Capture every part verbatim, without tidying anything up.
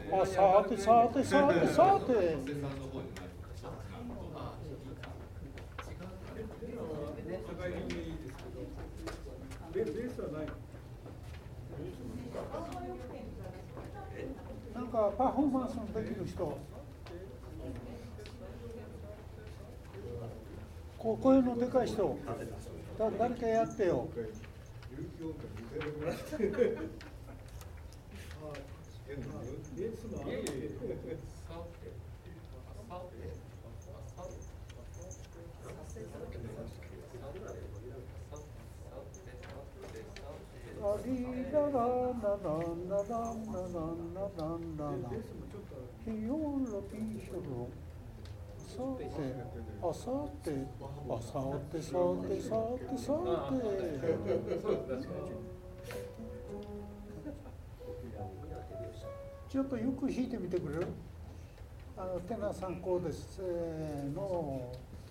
あ、さてさてさてさて。 ベースはない。 なんかパフォーマンスのできる人。こういうのでかい人。だ誰かやってよ。ありらららららららららららひよろぴひょろさてあさてあさてさてさてさてちょっとよく弾いてみてくれる？あのテナー参考です。せーの。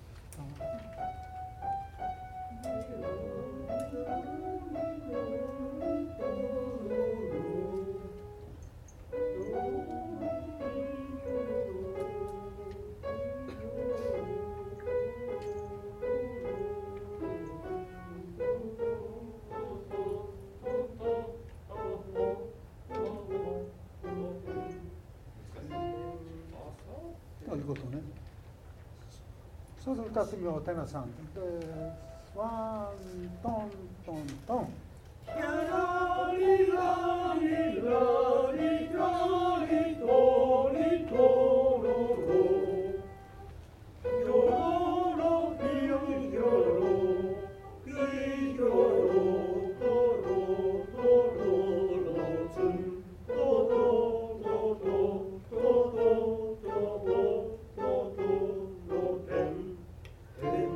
ということね。そうすると歌ってみよう、テナさん。で、ワントントントン。 やらりらりらりらりとりとろろ。ひょろろひよひょろ。ひひょろとろとろろつん。とろとろとろとろとろてん。てん。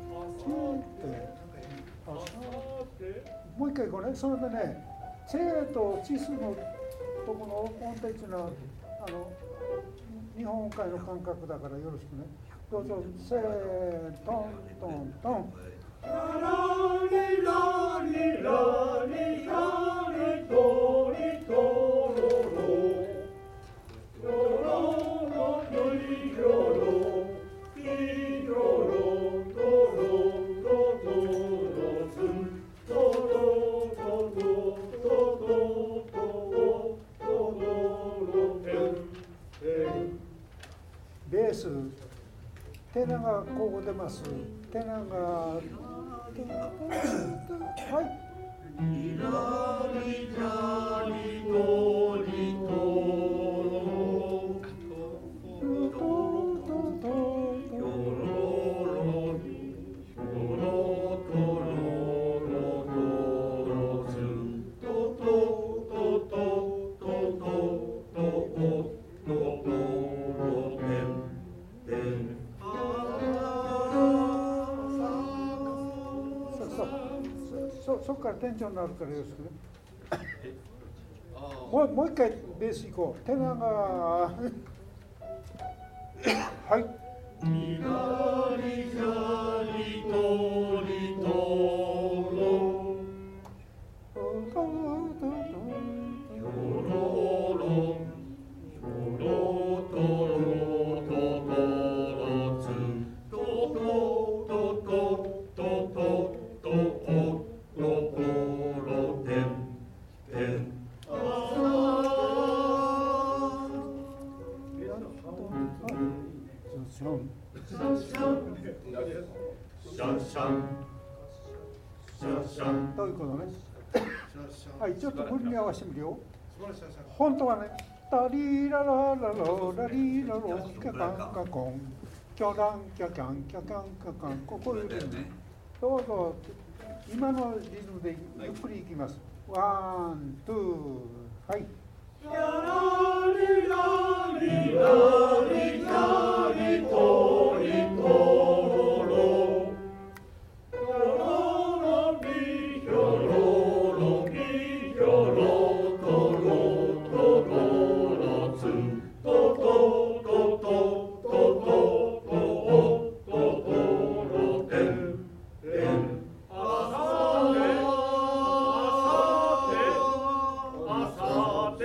もう一回これ、それでね、チェとチスのとこの音程っていうのはあの日本音階の感覚だからよろしくね。どうぞ、せートントントン。 ラリラリラリラリトリトロロ。ロロロロリヒョロ。ヒヒョロトロトロロツン。トロトロトロトロトロテンテン。 ベース、テナがここ出ます。テナがはい。 リラリラリトリトロ。トロトロヒョロロ。ヒョロトロロトロツン。トトトトトトトトトロテンテン。 そそこからテンションになるからよろしくね。もうもう一回ベース行こう。テナがはい。 リラリラリトリトロ。ヒョロロ。ヒョロトロトトロツン。トトトトトトトトトロテンテン。 シャンシャンシャンシャンシャンシャンシャン。 ということね。はい、ちょっと振りに合わせてみるよ。本当はね、タリラララロラリラロキャカンカコンキョランキャキャンキャカンカカン、ここいうリズム。どうぞ今のリズムでゆっくりいきます。ワン、ツー、はい。 やらりらりらりらりとりとろ。ひょろろびひょろろびひょろとろとろろつん。とととととととととろてんてん。あさてあさてあさて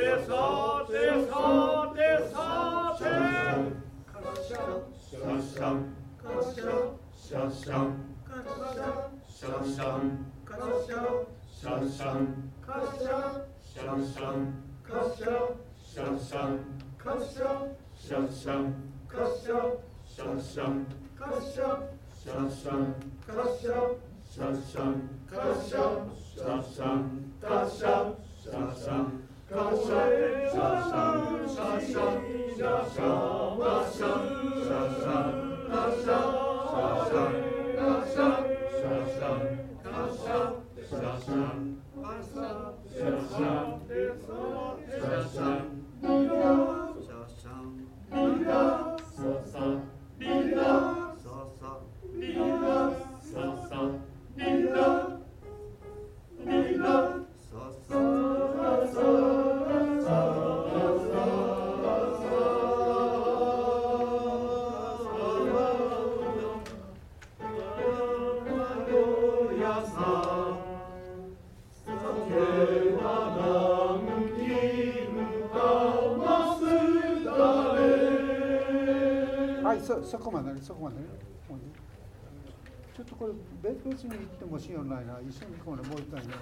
そ, そこまでね、そこまでね。ちょっとこれ別に言ってもしようないな。一緒に行こうね、もう一回ね。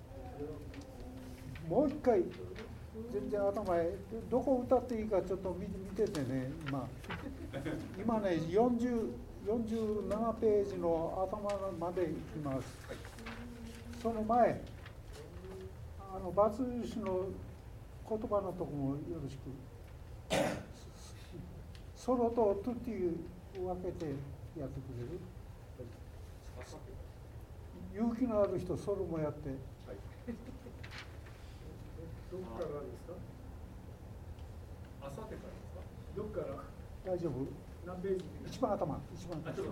もう一回、全然頭へ、どこ歌っていいかちょっと見ててね、今。今ね、よんじゅう、よんじゅうななページの頭まで行きます。その前、あの、バツ詞の言葉のとこもよろしく。ソロとトゥティを分けてやってくれる？勇気のある人、ソロもやって。はい、 どこからですか？あさってからですか？どこから？ 大丈夫？ 何ページ？ 一番頭、一番頭。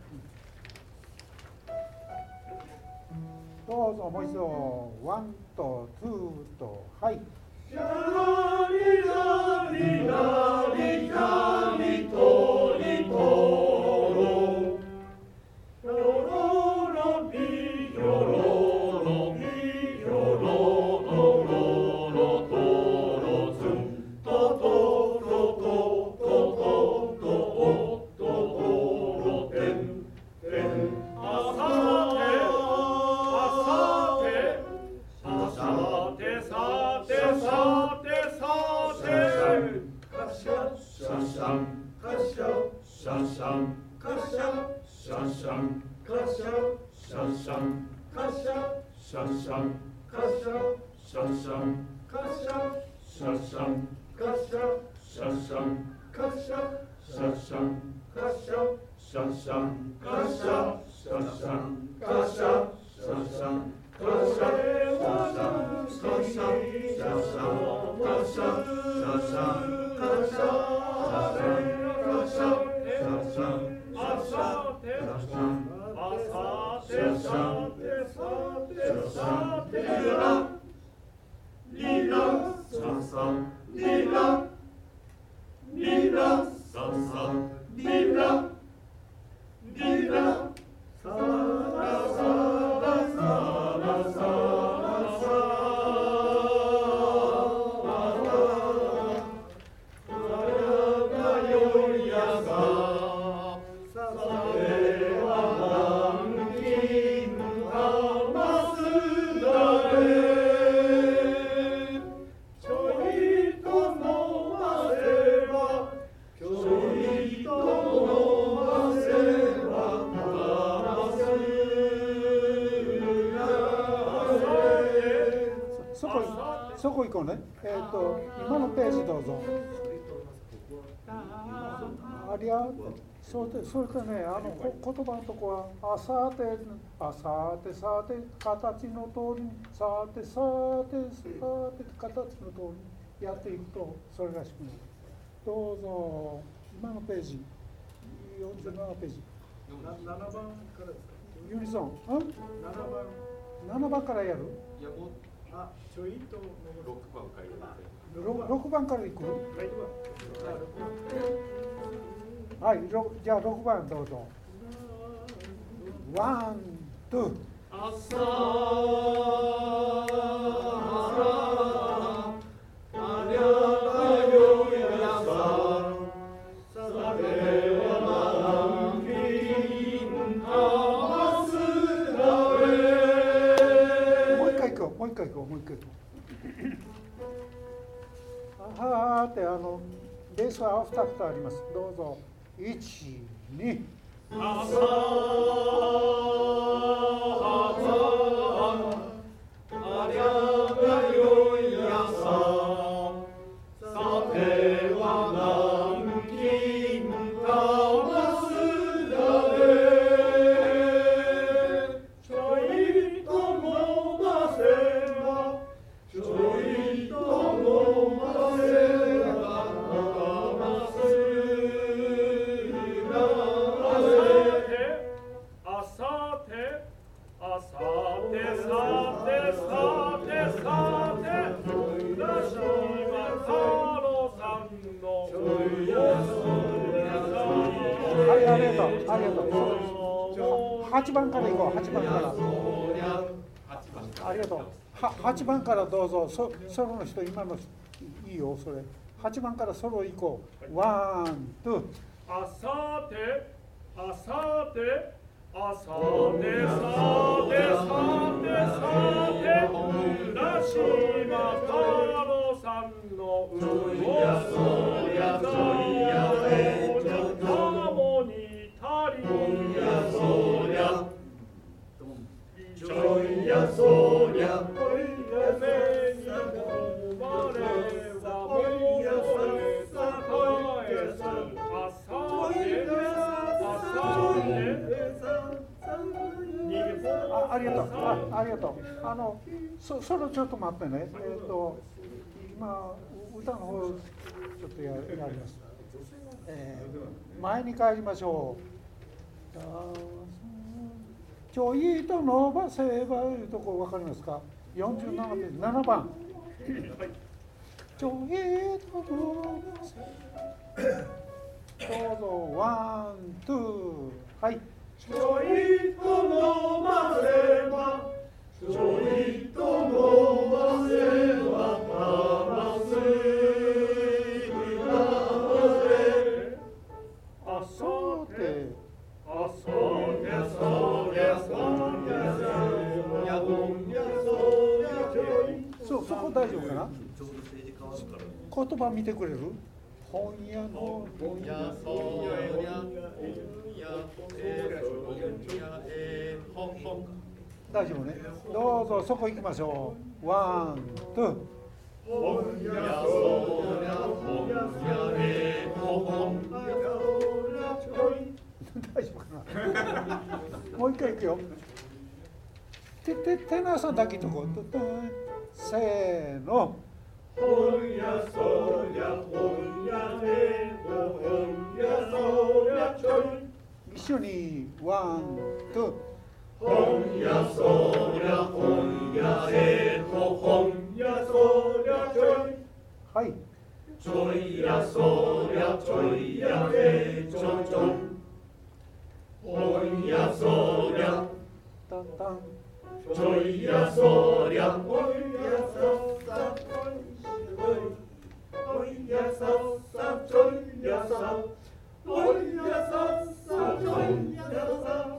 どうぞもう一度、ワンとツーと、はい。 シャラリラリラリラリトリトロロロロビヨロロビヨロロロロトロツントトトトトトトトトロテンテンあさてあさてあさてさてさてさてカシャシャシャンカシャシャシャンカシャシャシャンカシャシャシャンカシャシャシャンカシャシャシャンカシャシャシャンカシャシャシャンカシャシャシャンカシャシャシャンカシャシャシャンカシャシャシャンカシャそこ行こうね。えっと、今のページどうぞ。ありゃ、それで、それでね、あの言葉のとこは、あさて、あさて、さて、形の通りに、さて、さて、さて、形の通りにやっていくと、それらしくなる。どうぞ、今のページ、よんじゅうななページ。 ななばんからですか？ ユニゾン、 ななばん。 ななばんからやる？ いや、もう、あ、ちょいとろくばんからやる。ろくばんからいく？ ははい、じゃあろくばんどうぞ。ワン、ツー。 朝ありゃがよいやささては満金はーってあのベースはふたつあります。どうぞ。いち、に。 朝ありゃがよい朝さては南京玉すだれちょいと飲ませばちょいと飲ませば玉すあさてあさてさてさてさて浦島太郎さんのはい、ありがとう、ありがとう。はちばんからいこう、はちばんから。ありがとう。ははちばんからどうぞ。ソソロの人、今のいいよ、それ。はちばんからソロ行こう。ワン、ツー。 あさてあさてあさてさてさてさて浦島太郎さんのうおそりゃそりゃえちゃもにたりやそりゃちょいやそりゃおいやめにもまれはもれさかえすあさてあさてあ, ありがとうあ。ありがとう。あの、そ、それちょっと待ってね。えっ、ー、と、今、歌の方、ちょっと や, やります。えー、前に帰りましょう。ちょいと伸ばせばいうとこ分かりますか？よんじゅうななページ、ななばん。ちょいと伸ばせば。どうぞ、ワン、ツー、はい。 ちょいと飲ませばちょいと飲ませば玉すだぜあそうてあそうりゃそうりゃそうりゃそうりゃそうりゃそうりゃちょいそうそこ大丈夫かな？言葉見てくれる？本屋の本屋そうりゃ大丈夫ね。どうぞそこ行きましょう。ワン、ツー。 本屋そうりゃ本屋え本屋そうりゃちょい大丈夫かな？もう一回行くよ。ててテナーさんだけとこう。せーの。 本屋そうりゃ本屋え本屋そうりゃちょい一緒にワン、ツー。 本屋そりゃ本屋えと本屋そりゃちょいはい。 ちょいやそりゃちょいやえちょちょ本屋そりゃタンタン。 ちょいやそりゃ本屋ささ本屋ささちょいやさ本屋ささちょいやさ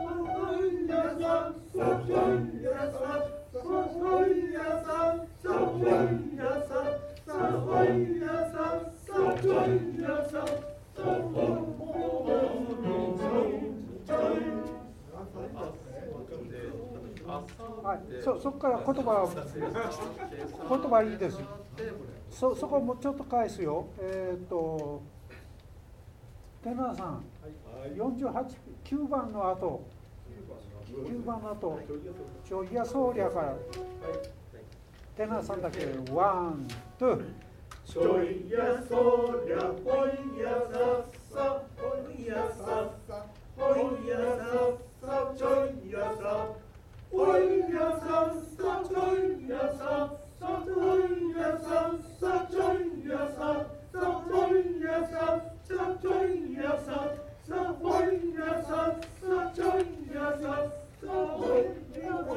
はい、そ, そこから言葉言葉いいです。そ, そこもちょっと返すよ。えっ、ー、とテナーさん、よんじゅうはち、きゅうばんの後、きゅうばんの後、ちょいやそうりゃから、テナーさんだけ、ワン、ツー。 ちょいやそうりゃほいやさっさほいやさっさほいやさっさちょいやさほいやさっさちょいやさっさほいやさっさちょいやさっさほいやさっさちょいやさっさほいやさっさちょいやさっさほいやさっ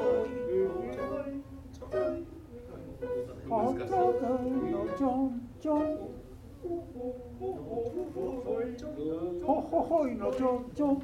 さほとのちょんちょんほほほいのちょんちょん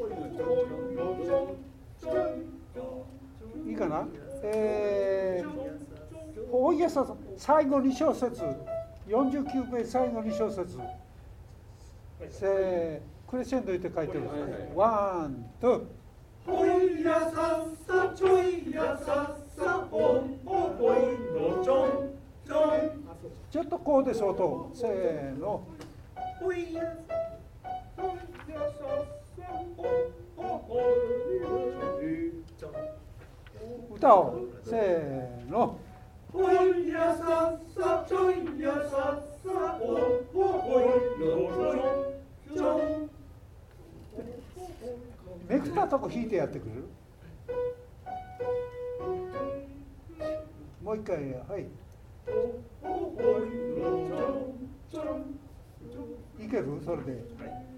いいかな。えー、ほいやさ最後に小節よんじゅうきゅうページ最後に小節。せー、クレッシェンドって書いてる。ワン、ツー。 ほいやさっさちょいやさっさほほほいのちょんちょん。 ちょっとこうです音。せーの。 ほいやほいやさっさほほほいのちょん。 歌おう。せーの。 ほいやさっさちょいやさっさほほほいのちょんちょん。 めくったとこ弾いてやってくれる？もう一回、はい。いける？それで。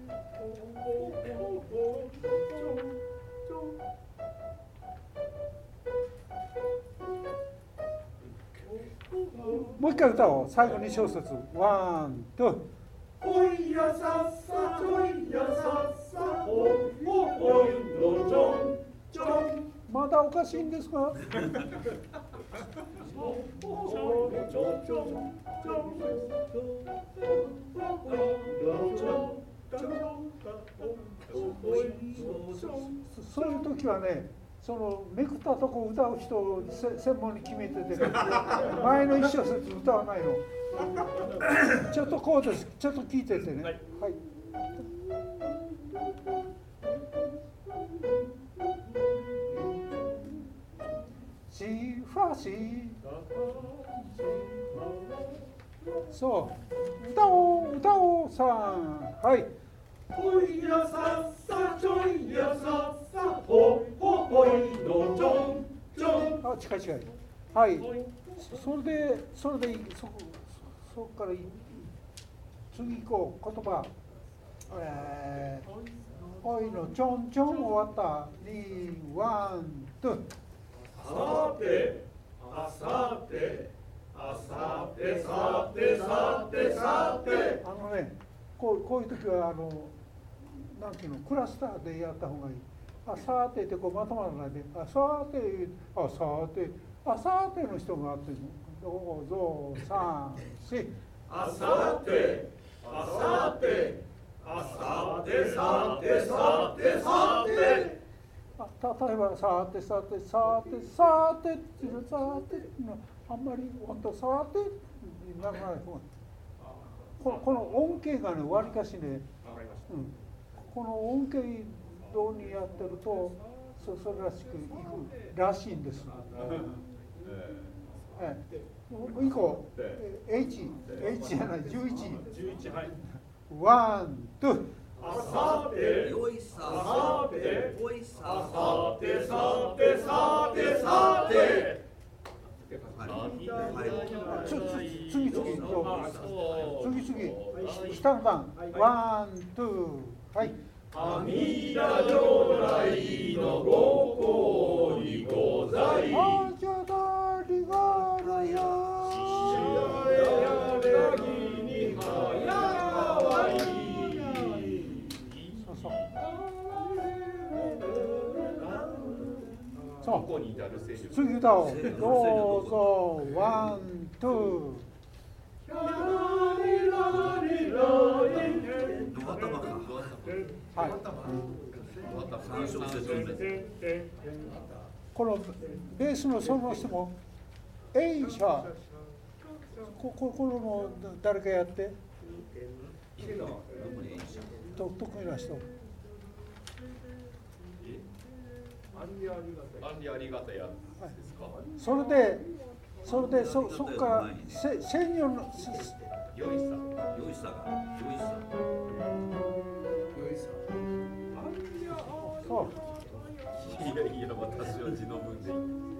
もう一回歌おう。最後に小節。ワン、ツー。 ほいやさっさちょいやさっさほほほいのちょんちょん。 まだおかしいんですか？そういう時はね、そのめくったとこ歌う人を専門に決めてて、前の一小節歌わないの。ちょっとこうです。ちょっと聞いててね。はい。はい、シファシ。そう。歌おう歌おうさん。はい。 ほいやさっさちょいやさっさほほほいのちょんちょん。 あ、近い近い。はい。それでそれでいい。そそこからいい。次行こう。言葉。えー、おいのちょんちょん終わった。に、ワン、ツー。 さて、あさて、あさて、さて、さて、さて。 あのね、こうこういう時はあのなんていうの、クラスターでやった方がいい。あさてってこうまとまらないで、あさて、あさて、あさての人があってるの。どうぞ、さん、し。 あさて、あさて、あさて、さて、さて、さて。 あ、例えばさてさてさてさてっていうのさてっていうのはあんまり本当さてにならない方がこのこの音形がねわりかしね、うん、この音形どうにやってるとそそれらしくいくらしいんです。ええ、以降 H H じゃないじゅういち。ワン、ツー。 あさて、 よいさ、 あさて、 よいさ、 あさて、さて、さて、さて。 ちょ、つ、次々、次々、下の段、ワン、ツー、はい。 阿弥陀如来のご厚にござい。 あじゃだりがらや。 やれぎにはやわい。 そうそう。そう。 ここに至る聖書。 次歌おう。どうぞ、ワン、ツー。 ドア玉か。 はい。 三色説明。 このベースのその人も、エイシャ。こここの誰かやって。と得意な人。 アンリありがたやですか。 それで、それでそそこからせ千両の。 よいさ。 よいさが。よいさ。 そう。 いやいや、私は字の文でいい。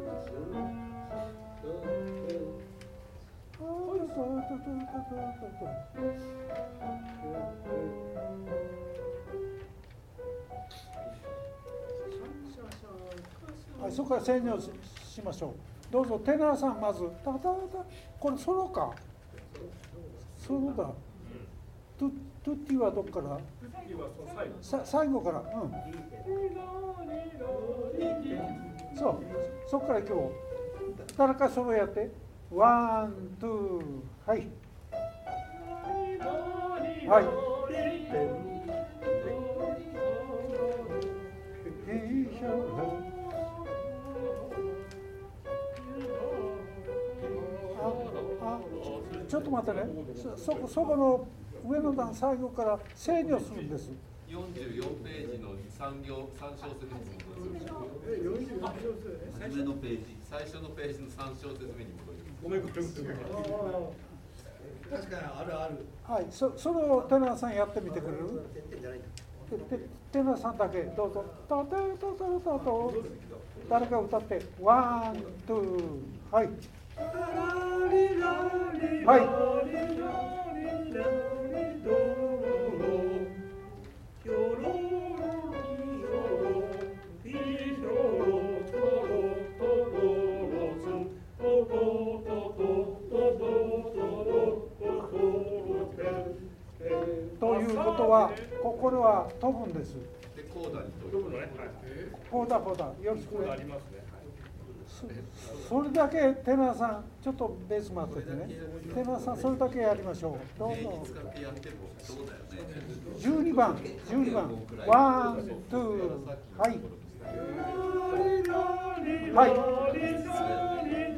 はい、そこから千両 し, しましょう。どうぞ、テナーさんまず。たたたこれソロか。ソロだ。トゥトゥッティはどっから？さ最後から。うん。そう。そこから今日誰かソロやって。ワン、ツー、はい。 そそこそこの上の段最後から制御するんです。 よんじゅうよんページの三行三小節目に戻ります。 え、よんじゅうよん小節ね。 初めのページ。 最初のページの三小節目に戻ります。 ごめんごめんごめん。 確かにあるある。 はい、そそれをテナーさんやってみてくれる？テテナーさんだけどうぞ。タタタタタタと誰か歌ってワンツーはいはいということは、ここれは飛ぶんです。 で、コーダに飛ぶのね。 コーダコーダ、よろしくね。 ありますね。 そ, それだけテナーさん、ちょっとベース待っててね。テナーさん、それだけやりましょう。どうぞ。じゅうにばん、じゅうにばん、ワン、ツー、はい。はい。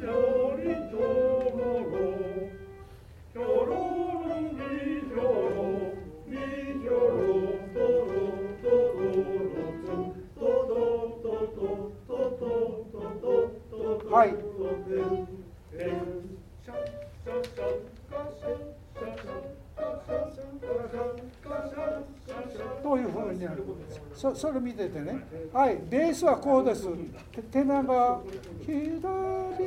はい。というふうになる。そ, それ見ててね。はい、ベースはこうです。テナーが左ラ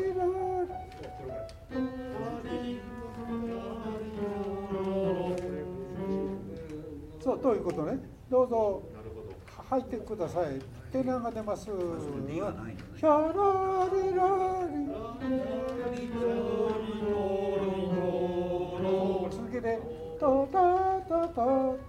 そうということね。どうぞ入ってください。テナーが出ます。ヒャラリラリ続けてタタタタ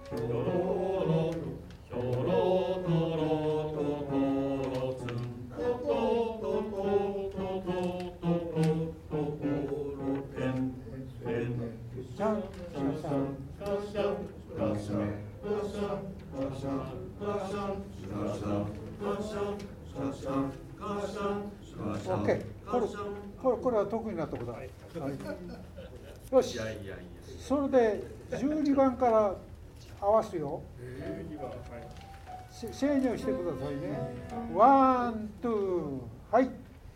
オッケー。これ、これ、これは得意なとこだ。はい、よし。それでじゅうにばんから合わすよ。制御してくださいね。ワン、ツー、はい。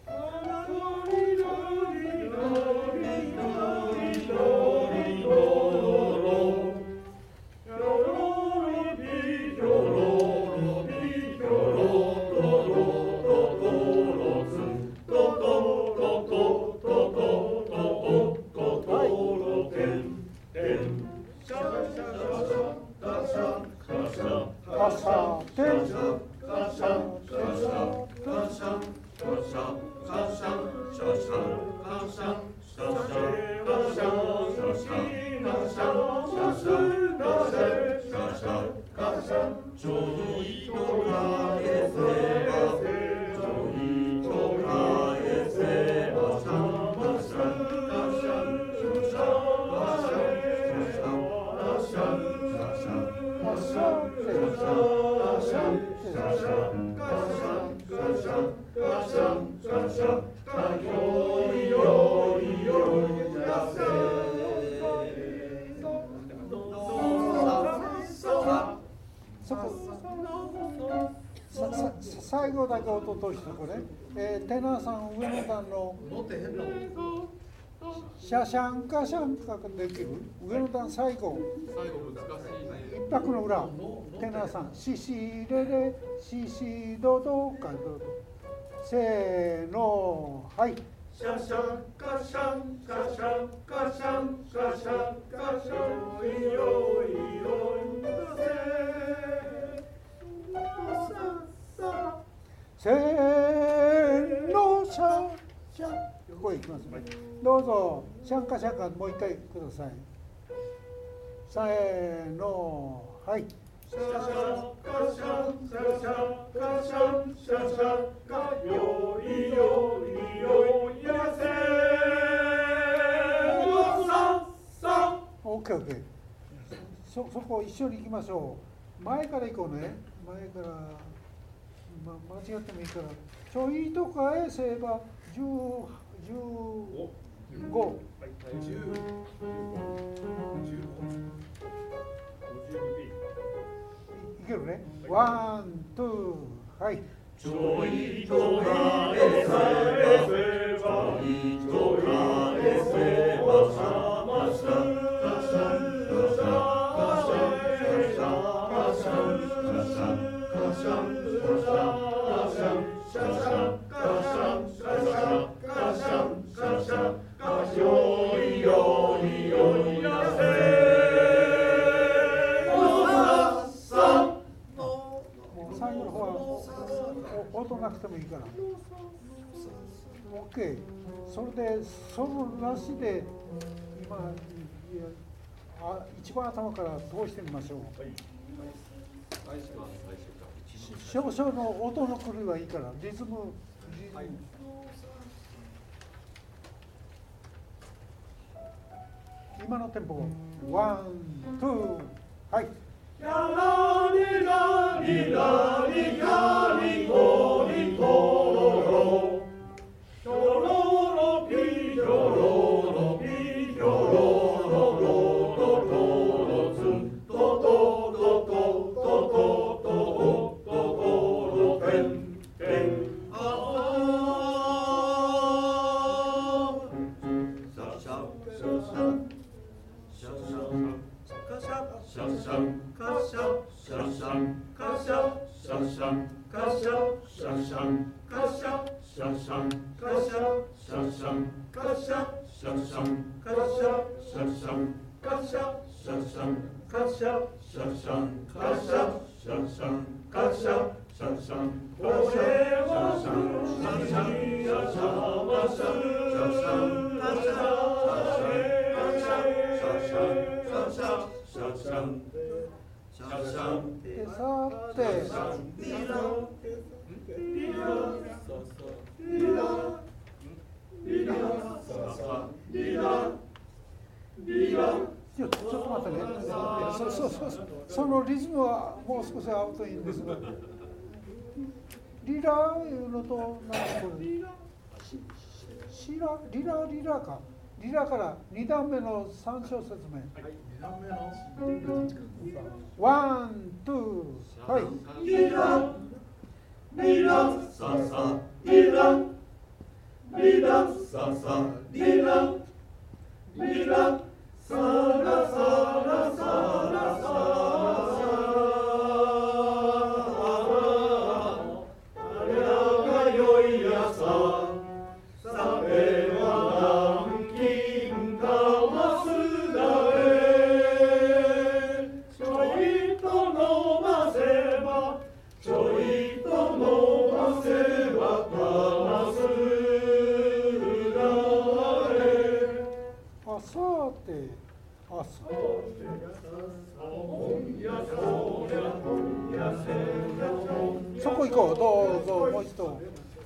最後だけ音としてこれ、えー、テナーさん上の段のシャシャンカシャンカができる上の段最後一拍の裏テナーさんシシレレシシドドかどうぞせーのはいシャシャンカシャンカシャンカシャンカシャンカシャンいよいよせーのシャンシャンここへ行きますね。どうぞシャンカシャンカもう一回ください。せーのはい。 シャシャンカシャンカシャンカシャンシャシャンカよいよいよいやせーのささオッケーオッケー。そそこ一緒に行きましょう。前から行こうね。前から、ま、間違ってもいいから。ちょいとかへせば十十ご、 じゅう、じゅうご、ごじゅうにビー。 いけるね。ワン、ツー、はい。 ちょいと返せば、ちょい返せば、さまさかさかさかさかさかさかさかさかさかさかさかさよいよいよいやせ最後の方は音なくてもいいから。OK。それでソロなしで今いやあ一番頭から通してみましょう。少々の音の狂いはいいからリズムリズム。今のテンポワン、ツー、はい。 やらりらりらりやりとりとろろひょろろぴひょろろぴひょろろろろろろつとととととととととろぺんぺんあさささささささシャシャカシャシャシャカシャシャシャカシャシャシャカシャシャシャカシャシャシャカシャシャシャカシャシャシャカシャシャシャカシャシャシャカシャシャシャカシャシャシャこれはシャシャシャシャマシャシャシャカシャシャシャシャシャシャシャシャシャシャでさてリラリラリラリラリラリラちょっとちょっと待ってね。そうそうそうそう。そのリズムはもう少し合うといいんですが。リラいうのとなんかこれシシラリラリラか。リラからに段目の三小節目。ワン、ツー、はい。 リラリラササリラリラササリラリラサラサラサラサありゃがよいやささては南京かますだれちょいと飲ませばちょいと飲ませばかますだれあさてあさそこ行こう。どうぞもう一度。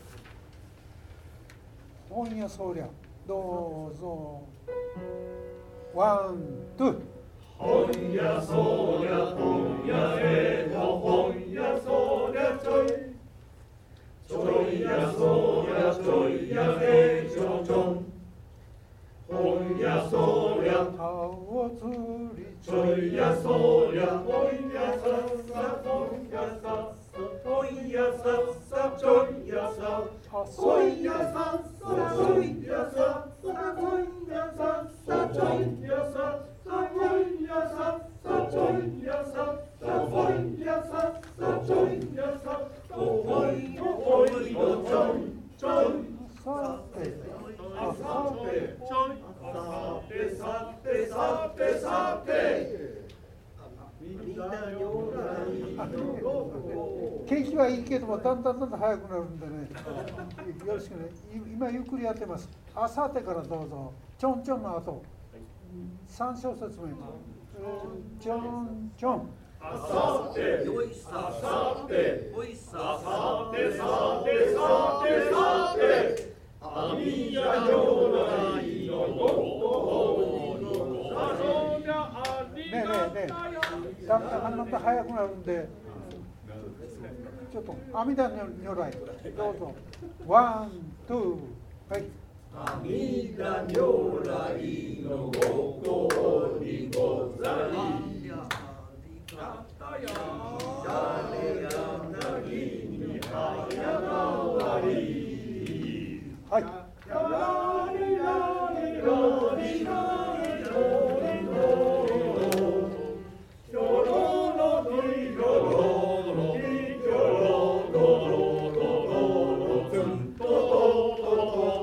本屋そりゃどうぞ。ワン、ツー。 本屋そりゃ本屋へと本屋そりゃちょいちょいやそりゃちょいやへちょちょん本屋そりゃ顔つりちょいやそりゃ本屋さっさ本屋さっさ本屋さっさちょいやさ本屋さっさ本屋さっさ本屋さっさちょいやさ本屋さっさちょいやさ本屋さっさちょいやさおほいおほいおちょいちょいさてあさてちょいさてさてさてさてみんなよらいのごこ景気はいいけどもだんだんだんだん速くなるんでねよろしくね。今ゆっくりやってます。あさてからどうぞ。ちょんちょんの後三小節目ちょんちょんあさてよいさあさておいささてさてさてさてあみやよらいのごこねえねえねえだんだんだんだん速くなるんでちょっと阿弥陀如来どうぞ。ワン、ツー、はい。 阿弥陀如来のご法にござり。誰やなぎに早変わり。 はい。 ラリラリラリラリロリロヒョロロリロロリヒョロロロロロツントトト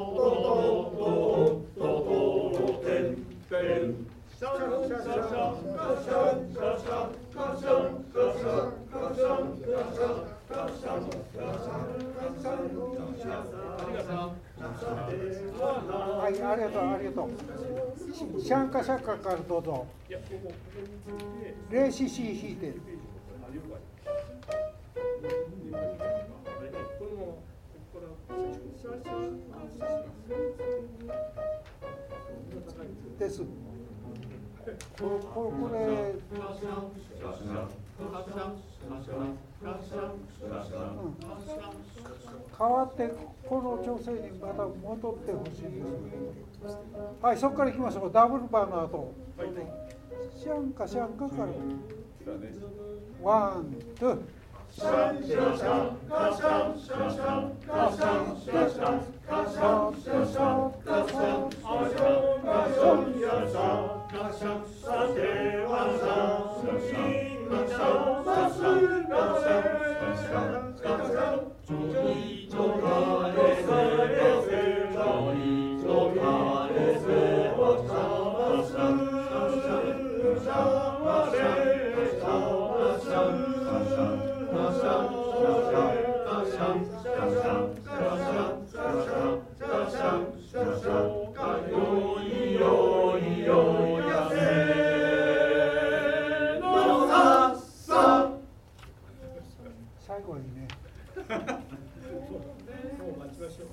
トトトトトテンテンシャンシャシャシャカシャンシャシャカシャンカシャンカシャンカシャンカシャンカシャンカシャンありがとう。 はい、ありがとう、ありがとう。シャンカシャカからどうぞ。レーシシー弾いて。です。これ、これ、これ。うん、変わってこの調整にまた戻ってほしいです。はい、そこからいきましょう。ダブルバーの後。シャンカシャンカから。ワン、ツー。 シャンシャシャンカシャンシャシャンカシャンシャシャンカシャンシャシャンカシャンシャシャンカシャンシャシャンカシャンさてはさシンカシャンサスカシャンカシャンカシャンジョイジョカレセレセジョイジョカレセワサワサシャンシャワレシャワシャンシャシャンカシャンシャシャンカシャンシャシャンカシャンシャシャンカシャンシャシャンカよいよいよいやせーのさっさ最後はいいね。 もう待ちましょう。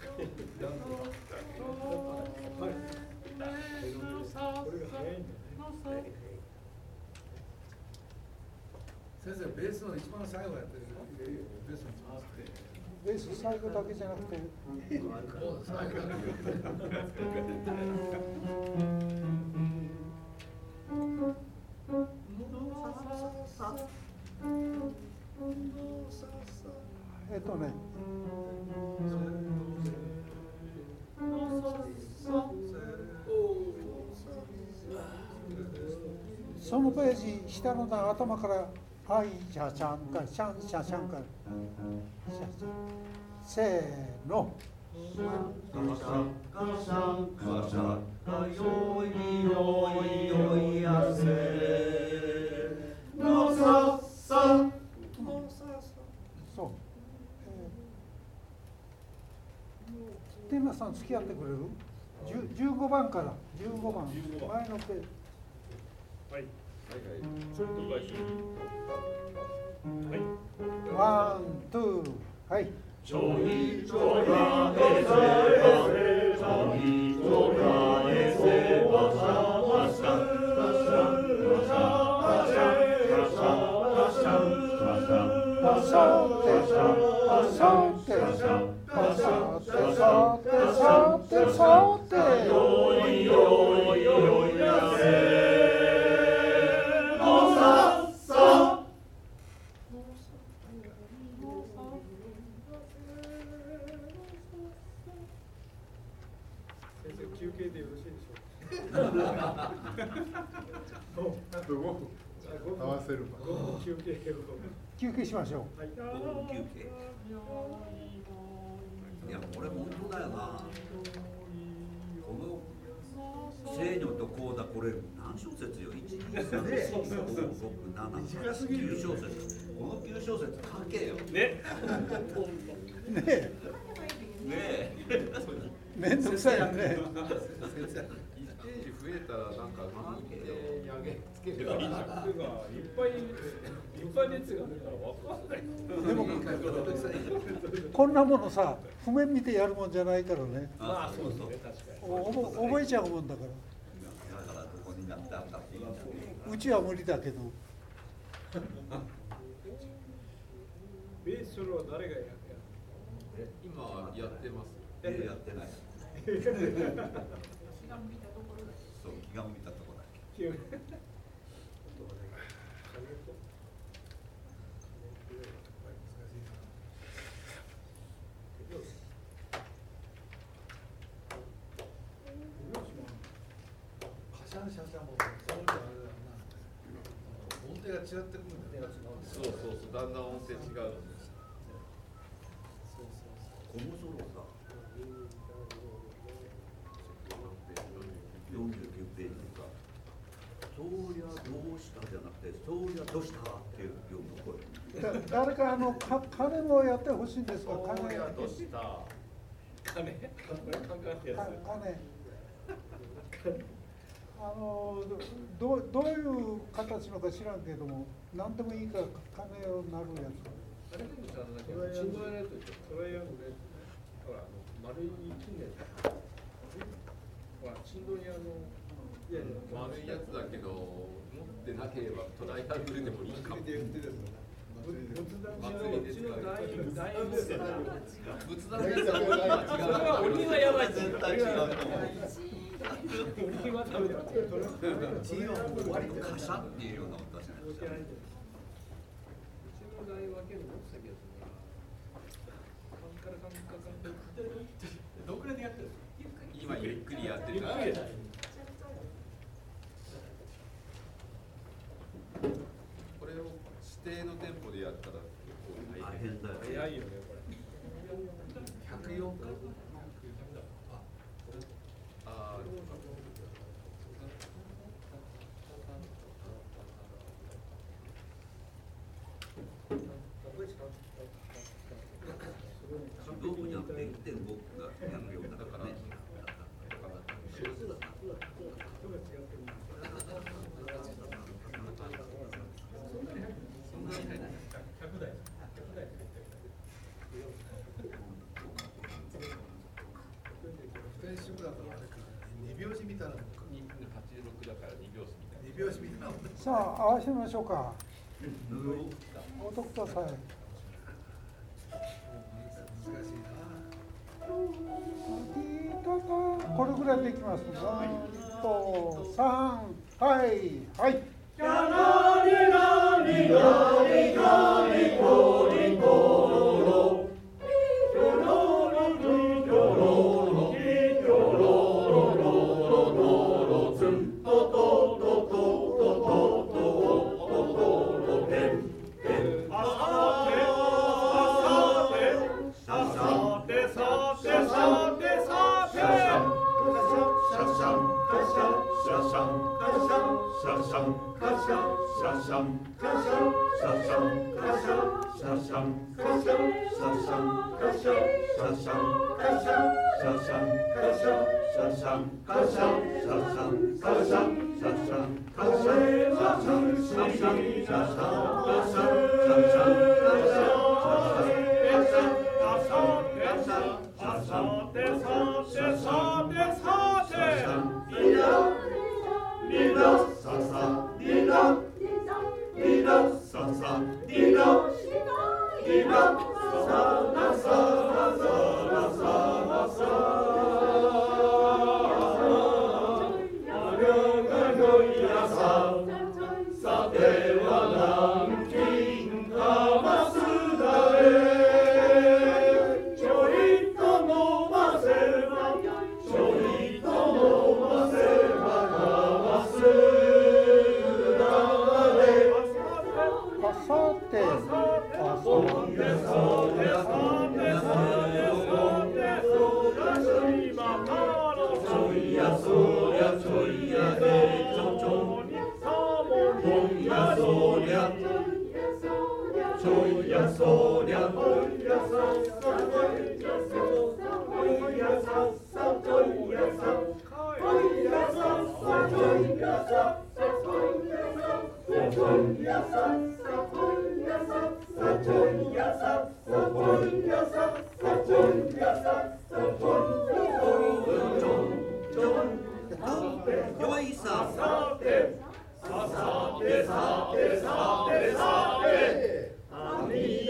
はい。これが早いんだね。 先生、ベースの一番最後やってるベースの一番最後。 ベース最後だけじゃなくて。 最後だけ。 えっとね。そのページ下の段頭から「はいシャシャンカシャンシャシャンカシャシャン」せーの。 カシャンカシャンカシャンカよいよいよいやせのさっさそう。テンナさん付き合ってくれる？じゅうごばんからじゅうごばん前のページ。 はい。はいはい。ちょっとお返し。はい。 ワン、ツー、はい。 ちょいちょらえせばせちょいちょらえせばしゃばしゃばしゃばしゃばしゃばしゃばしゃばしゃパサテパサテパサテサテサテサテよいよいよいやせのさっさ先生、休憩でよろしいでしょうか。 あとごふん合わせるか。 ごふん休憩を。 休憩しましょう。 はい。 ごふん休憩。いや、これ本当だよな。この西女とコーダ、これ何小節よ。一、二、三、四、五、六、七、八、九小節。この九小節書けよ。 ね。 ねえ。 ねえ。 めんどくさいよね。 いちページ増えたらなんか満点やげつける。 いっぱいいっぱい熱が出たらわかんない。 でもこんなものさ、譜面見てやるもんじゃないからね。 まあそうですね、確かに。 おぼ覚えちゃうもんだから。 だからどこになったんだっていいんだね。 うちは無理だけど。 ベースソロは誰がやる？ 今やってます。 えやってない。 そう気が向いたところだけ。 シャンシャンシャンもそうじゃあれだな。音程が違ってくるんだよね。 そうそうそう、だんだん音程違うんです。 そうそうそう。 このソロさ、よんじゅうきゅうページとか、そりゃどうしたじゃなくて、そりゃどうしたっていうような声。 誰かあのか鐘もやってほしいんですが、鐘。 そりゃどうした。鐘。鐘。 あのどどういう形のか知らんけども、何でもいいから鐘を鳴るやつ。 あれでもさ、なんかチンドラのやつでしょ。トライアングル。ほら、あの丸い金で。ほら、チンドリアの。 いやいや、丸いやつだけど、持ってなければトライアングルでもいいかも。 仏壇のうちの大仏壇の仏壇のやつは鬼はやばい。 絶対違うと思う。 鬼は食べてます。 チーは割とカシャっていうような音だしね。 うちの大分けの先やつが。カンカラカンカカンカどこでやってる？ 今ゆっくりやってるから。これを指定のテンポでやったら大変だよ。 早いよねこれ。 ひゃくよんか。 ああ。 どうじゃなくていってんごがひゃくよんだからね。 さあ合わせましょうか。音ください。これぐらいでいきます。ワンと三、はいはい。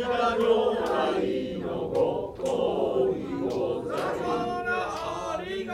ありが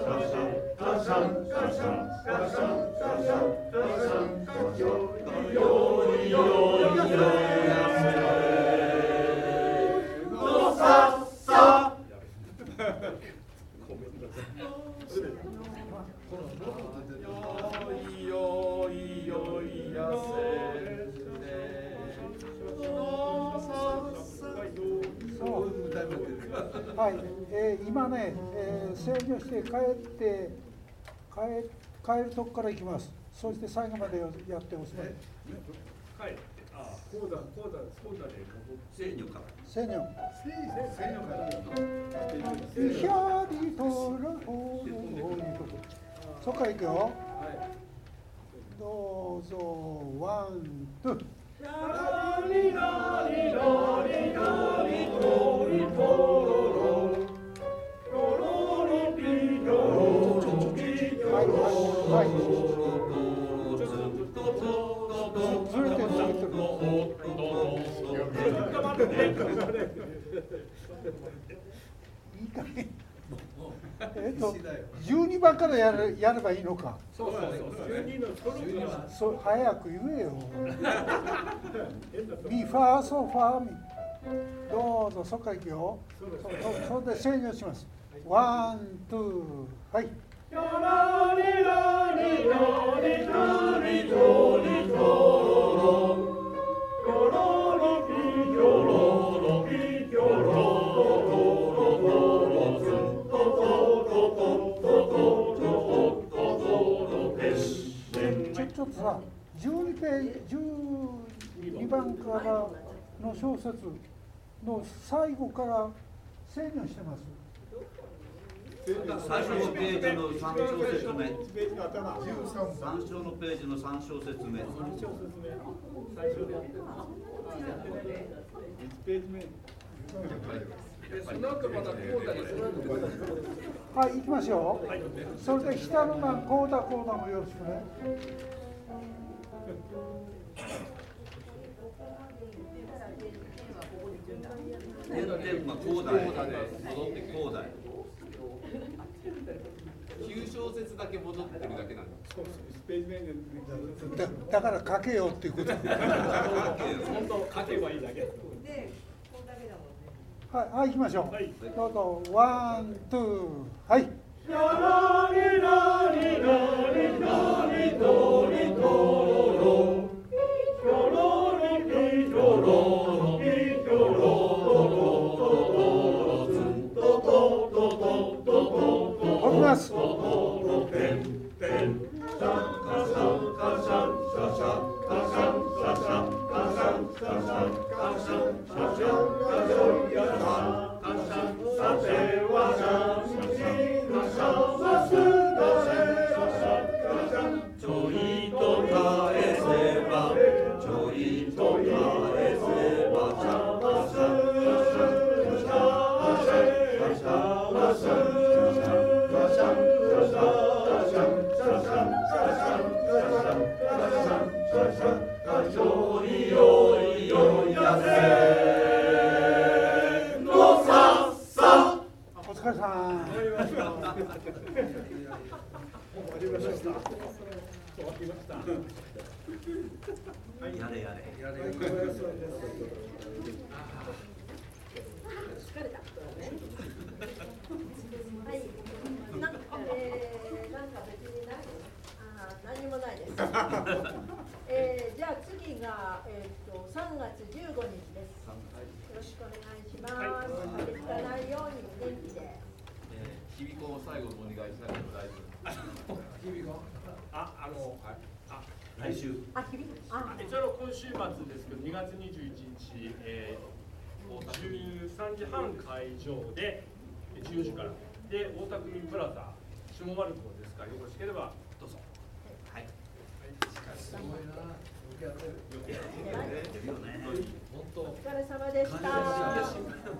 はい、えー、今ね、えー、制御して帰って帰帰るとこから行きます。そして最後までやってほしい。 はい。あ、こうだ、こうだ、こうだで。 制御から。 制御。 制御から。 ひゃりとらほろそっから行くよ。はい。どうぞ、ワン、ツー。ラリラリラリラリトリトロロトロロピトロピトロはいずれてるずれてるいいかねえっとじゅうにばんからやるやればいいのか。 そうそうそう。じゅうにのソロからそう早く言えよ。ミファーソファーミ。どうぞそっから行くよ。そそれで制御します。ワンツーはい。ラリラリラリラリトリトロロロロピヨロロピヨロちょっとさ、じゅうにページ、じゅうにばんからの小説の最後から制御してます。 最初のページのさん小節目。さん章のページのさん小節目。 最初でやってる。いちページ目。その後またこうだにその後はい、行きましょう。はい、それで下の段こうだこうだもよろしくね。 点々はこうだい。戻ってこうだい。 きゅう小節だけ戻ってるだけなんです。 そうそう、いちページ目でだ, だから書けよっていうこと。 本当書けばいいだけ。 はい、はい、行きましょう。はい、どうぞ、ワン、ツー、はい。ラリラリラリラリトリトロロロロリピトロロピトロロおきます。さてはやれる。 疲れた。はい。な、えー、なんか別にない。あ、何もないです。えー、じゃあ次がえっ、ー、とさんがつじゅうごにちです。よろしくお願いします。風邪ひかないように元気で。 日々子を最後にお願いしなくても大丈夫。 日々子。 あ、あの、はい。あ、 来週。 あ、日々。あ、 一応今週末ですけど、にがつにじゅういちにち、えー、じゅうさんじはん会場でじゅうよじからで大田区民プラザ下丸子ですから、よろしければどうぞ。はい。 すごいな。よくやってる。 よね。 本当。 お疲れ様でした。